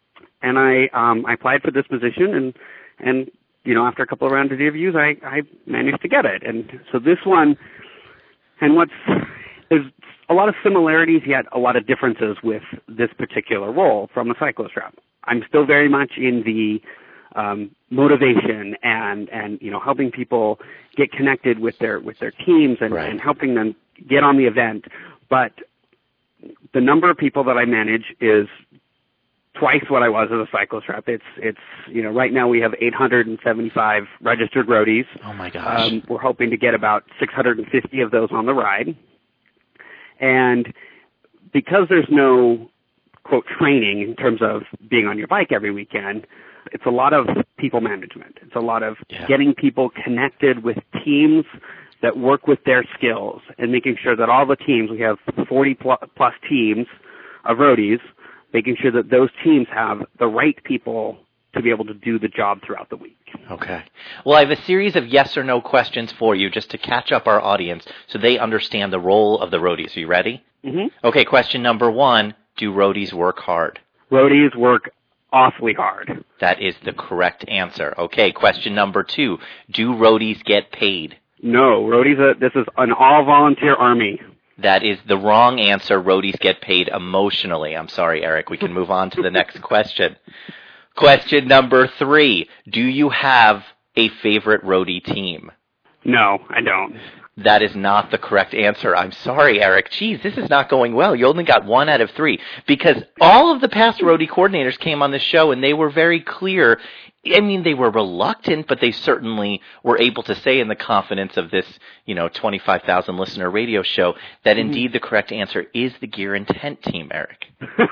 and I um, I applied for this position, and and you know after a couple of rounds of interviews, I I managed to get it. And so this one, and what's there's a lot of similarities yet a lot of differences with this particular role from a cyclist rep. I'm still very much in the um, motivation and and you know helping people get connected with their with their teams and, right. and helping them get on the event, but the number of people that I manage is twice what I was as a cyclist rep. It's, it's, you know, right now we have eight hundred seventy-five registered roadies. Oh my gosh. Um, we're hoping to get about six hundred fifty of those on the ride. And because there's no, quote, training in terms of being on your bike every weekend, it's a lot of people management. It's a lot of yeah. getting people connected with teams that work with their skills and making sure that all the teams, we have forty plus teams of roadies, making sure that those teams have the right people to be able to do the job throughout the week. Okay. Well, I have a series of yes or no questions for you just to catch up our audience so they understand the role of the roadies. Are you ready? Mm-hmm. Okay, question number one, do roadies work hard? Roadies work awfully hard. That is the correct answer. Okay, question number two, do roadies get paid? No, roadies, uh, this is an all-volunteer army. That is the wrong answer. Roadies get paid emotionally. I'm sorry, Eric. We can move on to the next question. Question number three. Do you have a favorite roadie team? No, I don't. That is not the correct answer. I'm sorry, Eric. Geez, this is not going well. You only got one out of three because all of the past roadie coordinators came on the show and they were very clear. I mean, they were reluctant, but they certainly were able to say in the confidence of this, you know, twenty-five thousand listener radio show that indeed the correct answer is the Gear Intent team, Eric.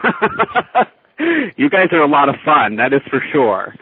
You guys are a lot of fun, that is for sure.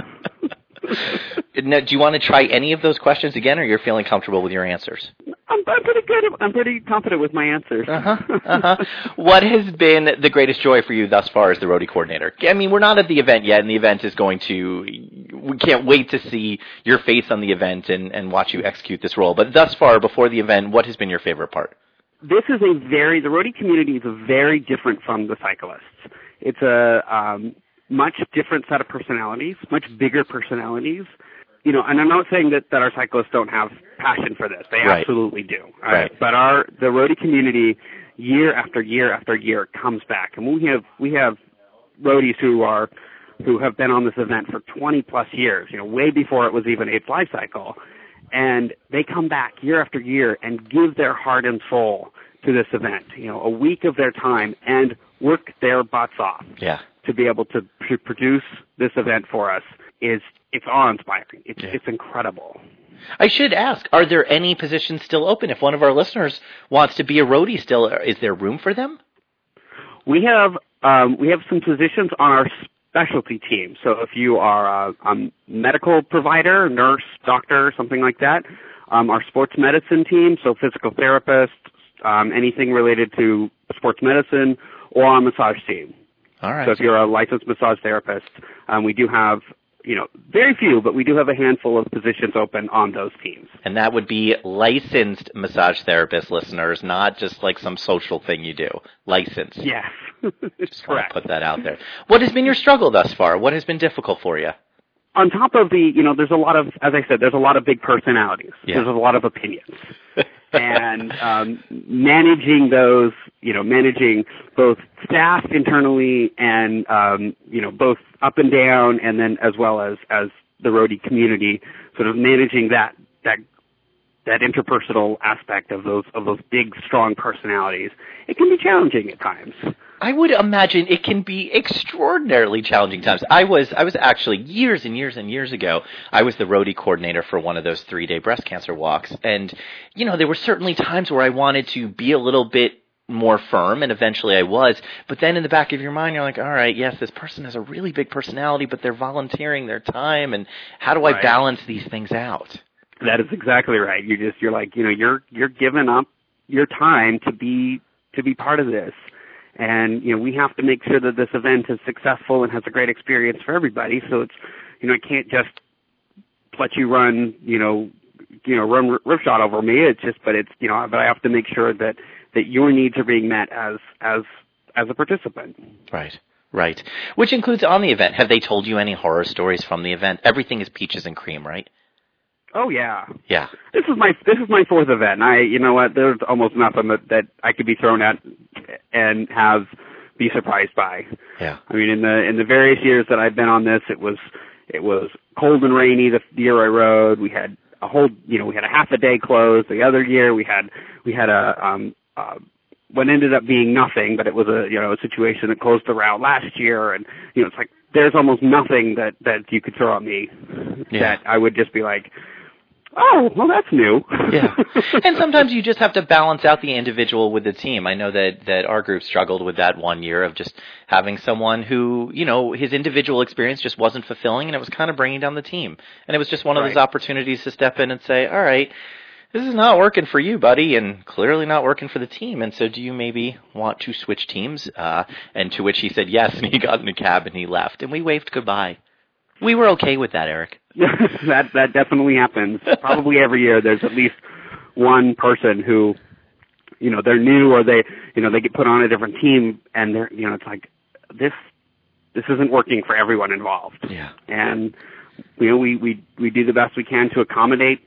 Now, do you want to try any of those questions again, or you're feeling comfortable with your answers? I'm, I'm pretty good. I'm pretty confident with my answers. Uh-huh, uh-huh. What has been the greatest joy for you thus far as the roadie coordinator? I mean, we're not at the event yet, and the event is going to, we can't wait to see your face on the event and, and watch you execute this role. But thus far, before the event, what has been your favorite part? This is a very, the roadie community is a very different from the cyclists. It's a um, much different set of personalities, much bigger personalities. You know, and I'm not saying that, that our cyclists don't have passion for this. They right. absolutely do. Right. But our the roadie community, year after year after year, comes back, and we have we have roadies who are who have been on this event for twenty plus years. You know, way before it was even its life cycle, and they come back year after year and give their heart and soul to this event. You know, a week of their time and work their butts off. Yeah. To be able to, to produce this event for us is it's awe-inspiring. It's yeah. it's incredible. I should ask, are there any positions still open? If one of our listeners wants to be a roadie still, is there room for them? We have um, we have some positions on our specialty team. So if you are a, a medical provider, nurse, doctor, something like that, um, our sports medicine team, so physical therapist, um, anything related to sports medicine, or our massage team. All right. So if you're a licensed massage therapist, um, we do have, you know, very few, but we do have a handful of positions open on those teams. And that would be licensed massage therapist listeners, not just like some social thing you do. Licensed. Yes. Just correct. Want to put that out there. What has been your struggle thus far? What has been difficult for you? On top of the, you know, there's a lot of, as I said, there's a lot of big personalities. Yeah. There's a lot of opinions. and um, managing those, you know, managing both staff internally and, um, you know, both up and down, and then as well as, as the roadie community, sort of managing that, that, that interpersonal aspect of those, of those big, strong personalities. It can be challenging at times. I would imagine it can be extraordinarily challenging times. I was I was actually years and years and years ago, I was the roadie coordinator for one of those three-day breast cancer walks. And, you know, there were certainly times where I wanted to be a little bit more firm, and eventually I was. But then in the back of your mind, you're like, all right, yes, this person has a really big personality, but they're volunteering their time, and how do I right. balance these things out? That is exactly right. You just you're like, you know, you're you're giving up your time to be to be part of this. And, you know, we have to make sure that this event is successful and has a great experience for everybody. So it's, you know, I can't just let you run, you know, you know, run ripshot over me. It's just, but it's, you know, but I have to make sure that, that your needs are being met as, as, as a participant. Right. Right. Which includes on the event. Have they told you any horror stories from the event? Everything is peaches and cream, right? Oh yeah. Yeah. This is my this is my fourth event. I you know what? There's almost nothing that, that I could be thrown at and have be surprised by. Yeah. I mean, in the in the various years that I've been on this, it was it was cold and rainy the, the year I rode. We had a whole you know we had a half a day closed. The other year we had we had a um uh, what ended up being nothing, but it was a you know a situation that closed the route last year, and you know it's like there's almost nothing that that you could throw at me yeah. that I would just be like, oh, well, that's new. Yeah. And sometimes you just have to balance out the individual with the team. I know that, that our group struggled with that one year of just having someone who, you know, his individual experience just wasn't fulfilling, and it was kind of bringing down the team. And it was just one of right. those opportunities to step in and say, all right, this is not working for you, buddy, and clearly not working for the team. And so do you maybe want to switch teams? Uh, and to which he said yes, and he got in a cab and he left. And we waved goodbye. We were okay with that, Eric. that that definitely happens. Probably every year there's at least one person who, you know, they're new or they, you know, they get put on a different team and they're, you know, it's like this this isn't working for everyone involved. Yeah. And you know, we we we do the best we can to accommodate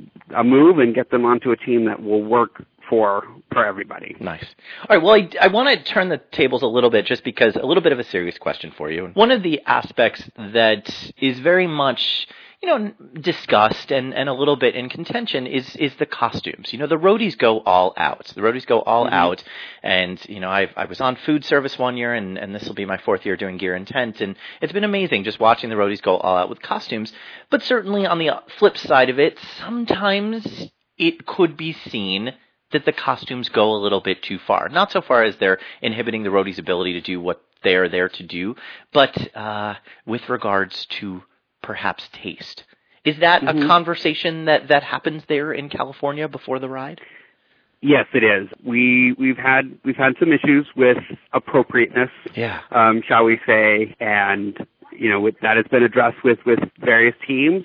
a move and get them onto a team that will work for for everybody. Nice. All right, well, I, I want to turn the tables a little bit just because a little bit of a serious question for you. One of the aspects that is very much, you know, discussed and, and a little bit in contention is is the costumes. You know, the roadies go all out. The roadies go all mm-hmm. out. And, you know, I I was on food service one year, and, and this will be my fourth year doing gear and tent, and it's been amazing just watching the roadies go all out with costumes. But certainly on the flip side of it, sometimes it could be seen that the costumes go a little bit too far. Not so far as they're inhibiting the roadies' ability to do what they are there to do, but uh, with regards to perhaps taste. Is that mm-hmm. a conversation that, that happens there in California before the ride? Yes, it is. We we've had we've had some issues with appropriateness, yeah, um, shall we say, and you know with, that has been addressed with, with various teams,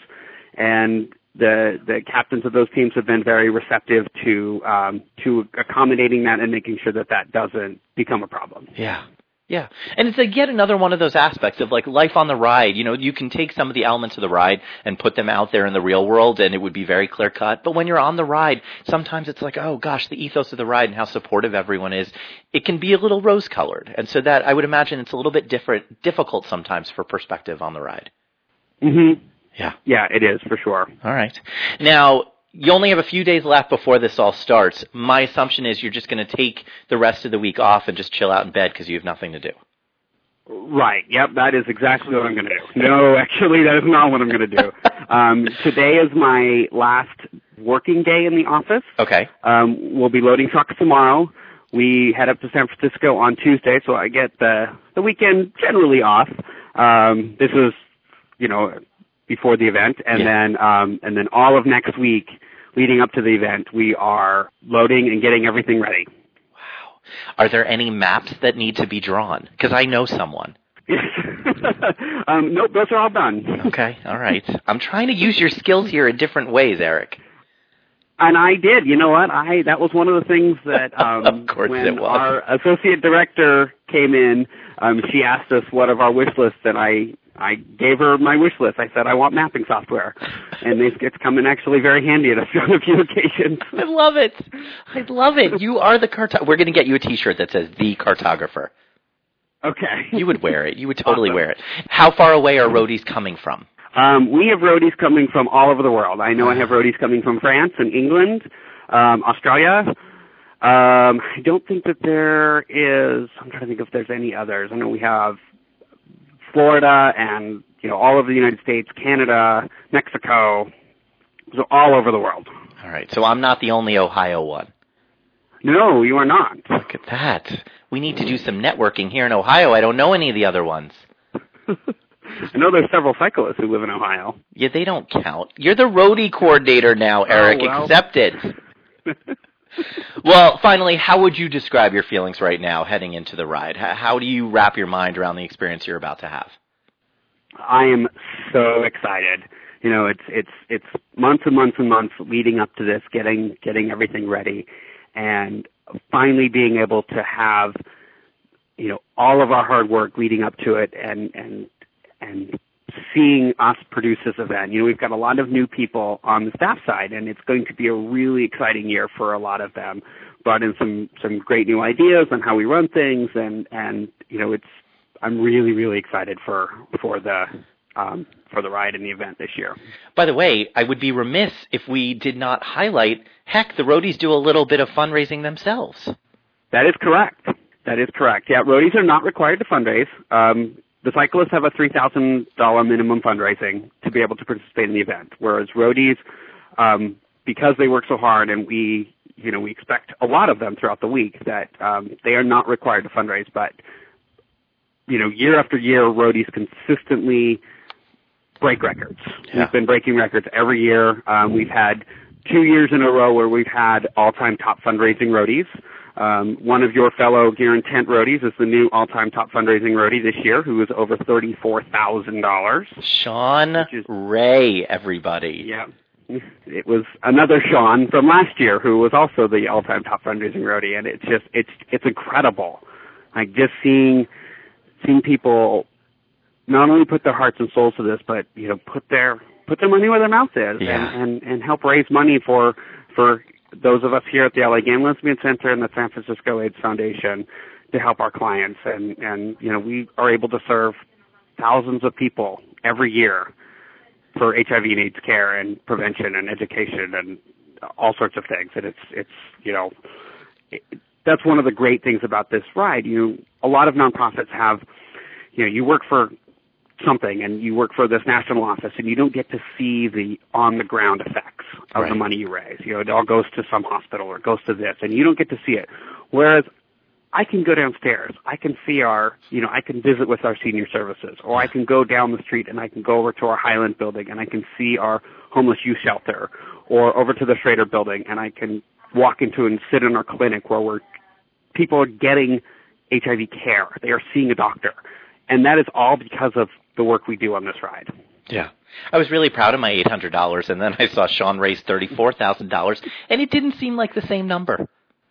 and the the captains of those teams have been very receptive to um, to accommodating that and making sure that that doesn't become a problem. Yeah. Yeah, and it's like yet another one of those aspects of like life on the ride. You know, you can take some of the elements of the ride and put them out there in the real world, and it would be very clear cut. But when you're on the ride, sometimes it's like, oh gosh, the ethos of the ride and how supportive everyone is. It can be a little rose colored, and so that I would imagine it's a little bit different, difficult sometimes for perspective on the ride. Mm-hmm. Yeah, yeah, it is for sure. All right, now. You only have a few days left before this all starts. My assumption is you're just going to take the rest of the week off and just chill out in bed because you have nothing to do. Right. Yep, that is exactly what I'm going to do. No, actually, that is not what I'm going to do. Um, today is my last working day in the office. Okay. Um, we'll be loading trucks tomorrow. We head up to San Francisco on Tuesday, so I get the, the weekend generally off. Um, this is, you know... before the event, and yeah. then um, and then all of next week leading up to the event, we are loading and getting everything ready. Wow. Are there any maps that need to be drawn? Because I know someone. um, nope, those are all done. Okay, all right. I'm trying to use your skills here in different ways, Eric. And I did. You know what? I that was one of the things that um, of course when it was. Our associate director came in, um, she asked us what of our wish lists, and I I gave her my wish list. I said I want mapping software, and it's, it's come in actually very handy at a few occasions. I love it. I love it. You are the cartographer. We're going to get you a T-shirt that says "The Cartographer." Okay. You would wear it. You would totally awesome. wear it. How far away are roadies coming from? Um, we have roadies coming from all over the world. I know I have roadies coming from France and England, um, Australia. Um, I don't think that there is, I'm trying to think if there's any others. I know we have Florida and, you know, all over the United States, Canada, Mexico, so all over the world. All right, so I'm not the only Ohio one. No, you are not. Look at that. We need to do some networking here in Ohio. I don't know any of the other ones. I know there's several cyclists who live in Ohio. Yeah, they don't count. You're the roadie coordinator now, Eric. Oh, well. Accepted. Well, finally, how would you describe your feelings right now heading into the ride? How do you wrap your mind around the experience you're about to have? I am so excited. You know, it's it's it's months and months and months leading up to this, getting getting everything ready, and finally being able to have you know, all of our hard work leading up to it and, and, and seeing us produce this event. You know, we've got a lot of new people on the staff side, and it's going to be a really exciting year for a lot of them. Brought in some, some great new ideas on how we run things, and, and, you know, it's, I'm really, really excited for, for the, um, for the ride and the event this year. By the way, I would be remiss if we did not highlight, heck, the Roadies do a little bit of fundraising themselves. That is correct. That is correct. Yeah, Roadies are not required to fundraise. Um, the cyclists have a three thousand dollars minimum fundraising to be able to participate in the event, whereas Roadies, um, because they work so hard and we, you know, we expect a lot of them throughout the week, that um, they are not required to fundraise. But, you know, year after year, Roadies consistently break records. Yeah. We've been breaking records every year. Um, we've had two years in a row where we've had all-time top fundraising Roadies. Um, one of your fellow Gear Intent Roadies is the new all-time top fundraising Roadie this year, who is over thirty-four thousand dollars. Sean is, Ray, everybody. Yeah. It was another Sean from last year who was also the all-time top fundraising Roadie, and it's just, it's, it's incredible. Like, just seeing, seeing people not only put their hearts and souls to this, but, you know, put their, put their money where their mouth is, yeah. and, and, and help raise money for, for, those of us here at the L A Gay and Lesbian Center and the San Francisco AIDS Foundation to help our clients. And, and, you know, we are able to serve thousands of people every year for H I V and AIDS care and prevention and education and all sorts of things. And it's, it's, you know, it, that's one of the great things about this ride. You, a lot of nonprofits have, you know, you work for something and you work for this national office and you don't get to see the on-the-ground effects of right. the money you raise. You know, it all goes to some hospital or it goes to this, and you don't get to see it. Whereas I can go downstairs, I can see our, you know, I can visit with our senior services, or I can go down the street and I can go over to our Highland building and I can see our homeless youth shelter, or over to the Schrader building and I can walk into and sit in our clinic where we're, people are getting H I V care. They are seeing a doctor. And that is all because of the work we do on this ride. Yeah. I was really proud of my eight hundred dollars, and then I saw Sean raise thirty-four thousand dollars, and it didn't seem like the same number.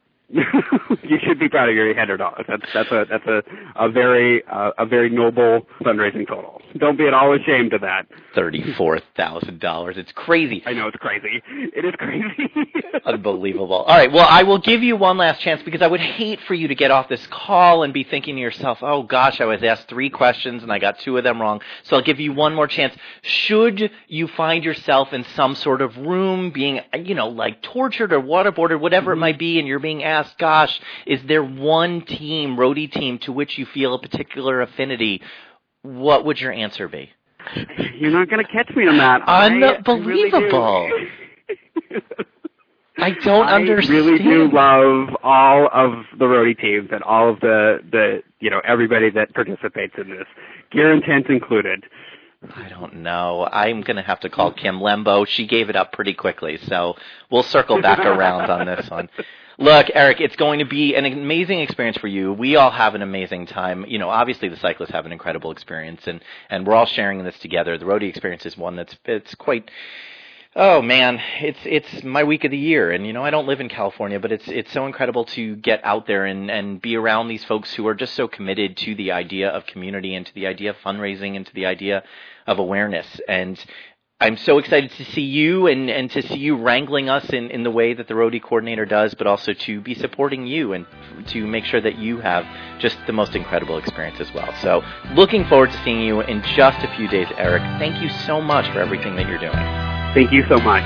You should be proud of your eight hundred dollars. That's that's a that's a a very uh, a very noble fundraising total. Don't be at all ashamed of that. Thirty-four thousand dollars. It's crazy. I know, it's crazy. It is crazy. Unbelievable. All right. Well, I will give you one last chance, because I would hate for you to get off this call and be thinking to yourself, "Oh gosh, I was asked three questions and I got two of them wrong." So I'll give you one more chance. Should you find yourself in some sort of room being, you know, like tortured or waterboarded, whatever it might be, and you're being asked, gosh, is there one team, roadie team, to which you feel a particular affinity, what would your answer be? You're not going to catch me on that. Unbelievable. I, really I don't I understand. I really do love all of the roadie teams and all of the, the, you know, everybody that participates in this, Gear Intent included. I don't know. I'm going to have to call Kim Lembo. She gave it up pretty quickly, so we'll circle back around on this one. Look, Eric, it's going to be an amazing experience for you. We all have an amazing time. You know, obviously the cyclists have an incredible experience, and, and we're all sharing this together. The roadie experience is one that's it's quite. Oh man, it's it's my week of the year, and you know I don't live in California, but it's it's so incredible to get out there and, and be around these folks who are just so committed to the idea of community and to the idea of fundraising and to the idea of awareness. And I'm so excited to see you and, and to see you wrangling us in, in the way that the roadie coordinator does, but also to be supporting you and to make sure that you have just the most incredible experience as well. So looking forward to seeing you in just a few days, Eric. Thank you so much for everything that you're doing. Thank you so much.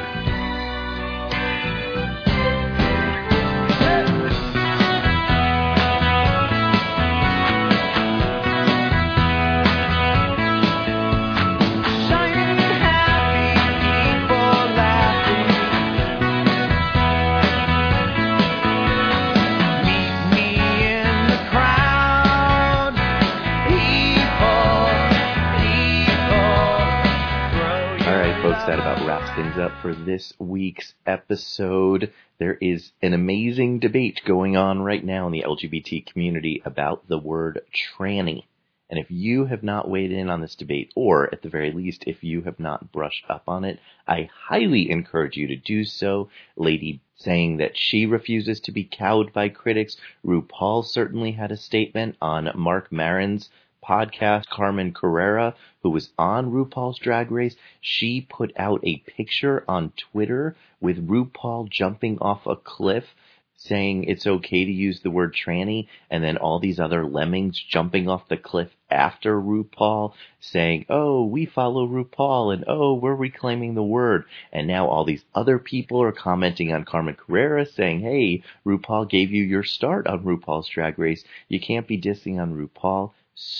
That about wraps things up for this week's episode. There is an amazing debate going on right now in the L G B T community about the word tranny. And if you have not weighed in on this debate, or at the very least, if you have not brushed up on it, I highly encourage you to do so. Lady saying that she refuses to be cowed by critics. RuPaul certainly had a statement on Marc Maron's podcast. Carmen Carrera, who was on RuPaul's Drag Race, she put out a picture on Twitter with RuPaul jumping off a cliff, saying it's okay to use the word tranny, and then all these other lemmings jumping off the cliff after RuPaul, saying, oh, we follow RuPaul, and oh, we're reclaiming the word. And now all these other people are commenting on Carmen Carrera, saying, hey, RuPaul gave you your start on RuPaul's Drag Race. You can't be dissing on RuPaul.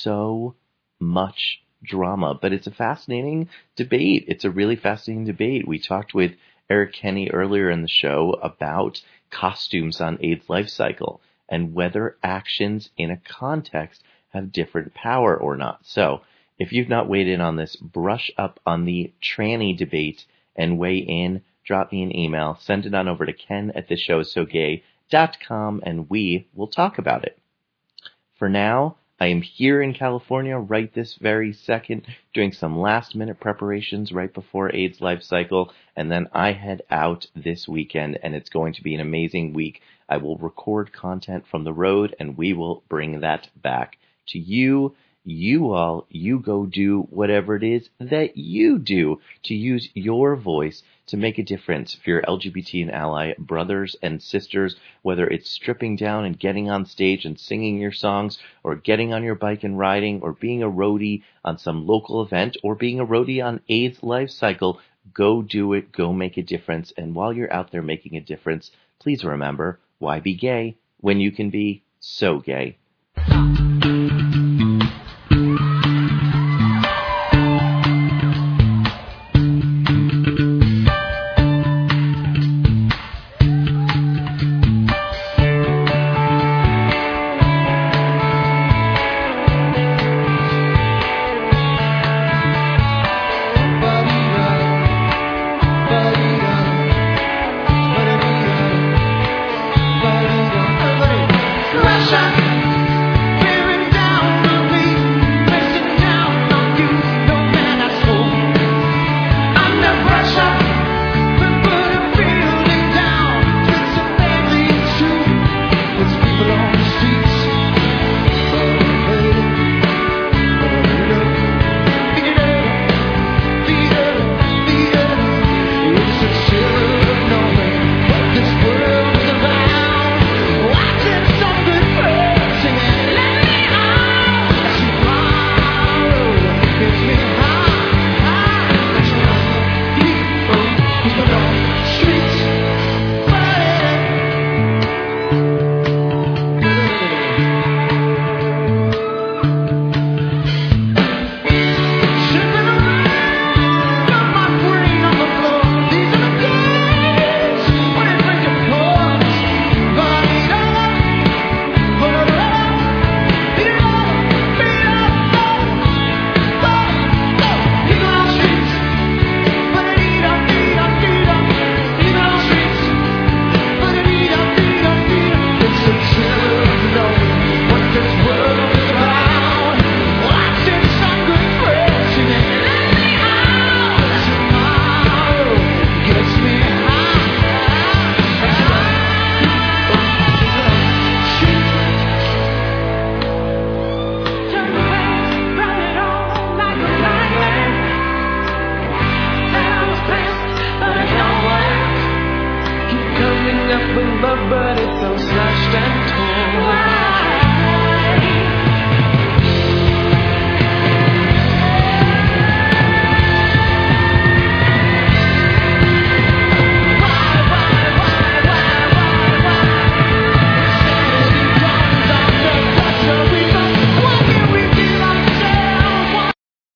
So much drama. But it's a fascinating debate. It's a really fascinating debate. We talked with Eric Kenny earlier in the show about costumes on AIDS Life Cycle and whether actions in a context have different power or not. So if you've not weighed in on this, brush up on the tranny debate and weigh in. Drop me an email. Send it on over to ken at this show is so gay dot com and we will talk about it. For now, I am here in California right this very second, doing some last-minute preparations right before AIDS Life Cycle, and then I head out this weekend, and it's going to be an amazing week. I will record content from the road, and we will bring that back to you. You all, you go do whatever it is that you do to use your voice to make a difference for your L G B T and ally brothers and sisters, whether it's stripping down and getting on stage and singing your songs, or getting on your bike and riding, or being a roadie on some local event, or being a roadie on AIDS Life Cycle. Go do it. Go make a difference. And while you're out there making a difference, please remember, why be gay when you can be so gay? But it's